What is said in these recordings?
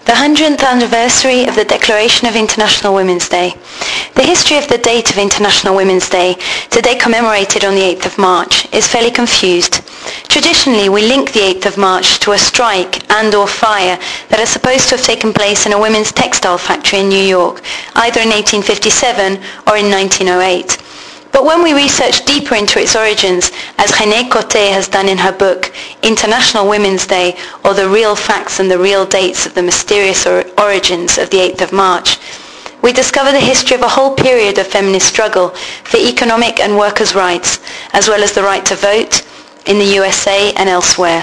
The 100th anniversary of the Declaration of International Women's Day. The history of the date of International Women's Day, today commemorated on the 8th of March, is fairly confused. Traditionally, we link the 8th of March to a strike and/or fire that is supposed to have taken place in a women's textile factory in New York, either in 1857 or in 1908. But when we research deeper into its origins, as René Coté has done in her book, International Women's Day, or The Real Facts and the Real Dates of the Mysterious Origins of the 8th of March, we discover the history of a whole period of feminist struggle for economic and workers' rights, as well as the right to vote in the USA and elsewhere.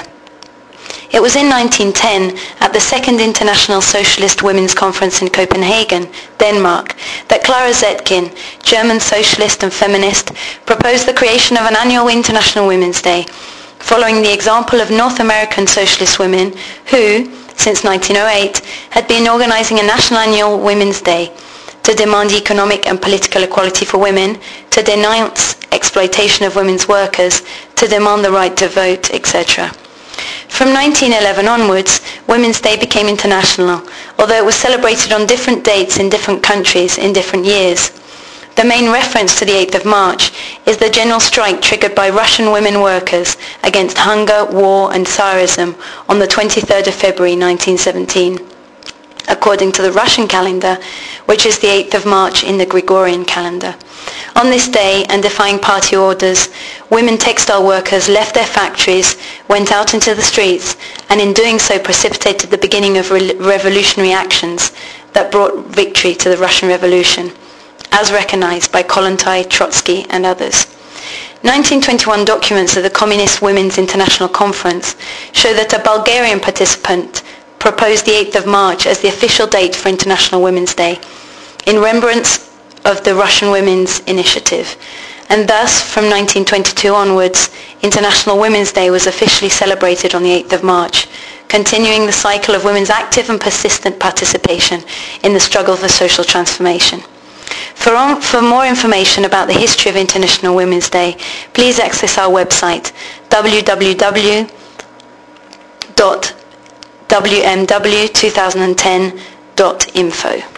It was in 1910, at the Second International Socialist Women's Conference in Copenhagen, Denmark, that Clara Zetkin, German socialist and feminist, proposed the creation of an annual International Women's Day, following the example of North American socialist women who, since 1908, had been organizing a national annual Women's Day to demand economic and political equality for women, to denounce exploitation of women's workers, to demand the right to vote, etc. From 1911 onwards, Women's Day became international, although it was celebrated on different dates in different countries in different years. The main reference to the 8th of March is the general strike triggered by Russian women workers against hunger, war and Tsarism on the 23rd of February 1917, according to the Russian calendar, which is the 8th of March in the Gregorian calendar. On this day, and defying party orders, women textile workers left their factories, went out into the streets, and in doing so precipitated the beginning of revolutionary actions that brought victory to the Russian Revolution, as recognized by Kollontai, Trotsky, and others. 1921 documents of the Communist Women's International Conference show that a Bulgarian participant proposed the 8th of March as the official date for International Women's Day, in remembrance of the Russian Women's Initiative. And thus, from 1922 onwards, International Women's Day was officially celebrated on the 8th of March, continuing the cycle of women's active and persistent participation in the struggle for social transformation. For more information about the history of International Women's Day, please access our website, www.wmw2010.info.